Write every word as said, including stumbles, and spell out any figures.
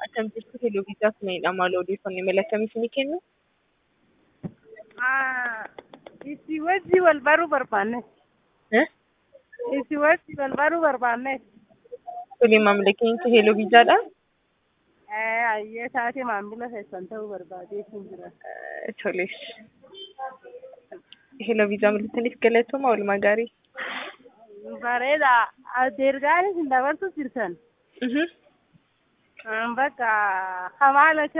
Akkam jirtu televiizaaf meedha maal odeeffannoo mala akkamii isinii kennu? Ah, isi wajji wal baruu barbaanne. Eh? Isi wajji wal baruu barbaanne. Tole maamila keenya televiizaadha. Eh, ayyee taatee maamila keessan ta'uu barbaadee siin jira. Tole. Televiizaa mul'isaniif galatooma oolmaa gaarii. Bareeda. Adeergaanis hin dabarsu jirtan. Mhm. Bakka hamaala